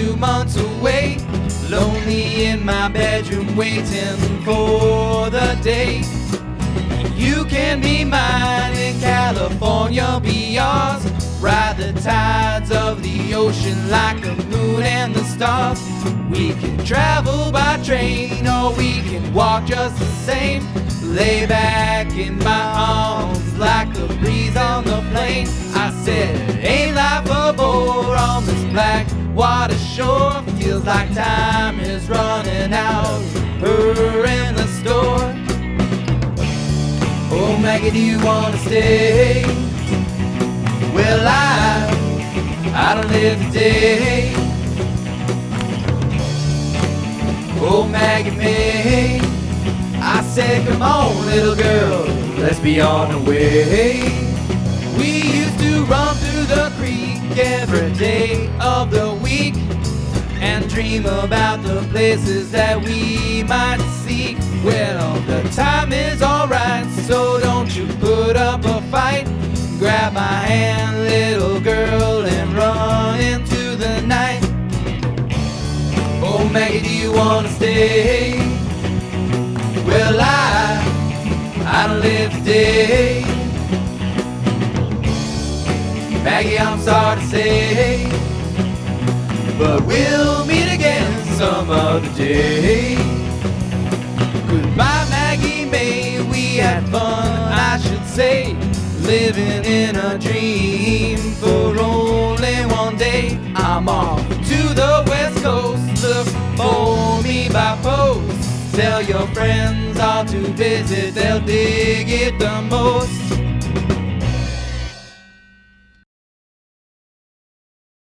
2 months away, lonely in my bedroom waiting for the day you can be mine in California, be yours. Ride the tides of the ocean like the moon and the stars. We can travel by train or we can walk just the same. Lay back in my arms like the breeze on the plain. I said, ain't life a bore on this black water shore? Feels like time is running out, her in the store. Oh Maggie, do you wanna stay? Well, I don't live today. Oh Maggie May, I said, come on little girl, let's be on the way. We used to run through the creek every day of the week and dream about the places that we might see. Well, the time is alright, so don't you put up a fight. Grab my hand, little girl, and run into the night. Oh Maggie, do you wanna stay? Well, I don't live today. Maggie, I'm sorry to say, but we'll meet again some other day. Goodbye Maggie May, we had fun, I should say, living in a dream for only one day. I'm off to the West Coast, look for me by post. Tell your friends all to visit, they'll dig it the most.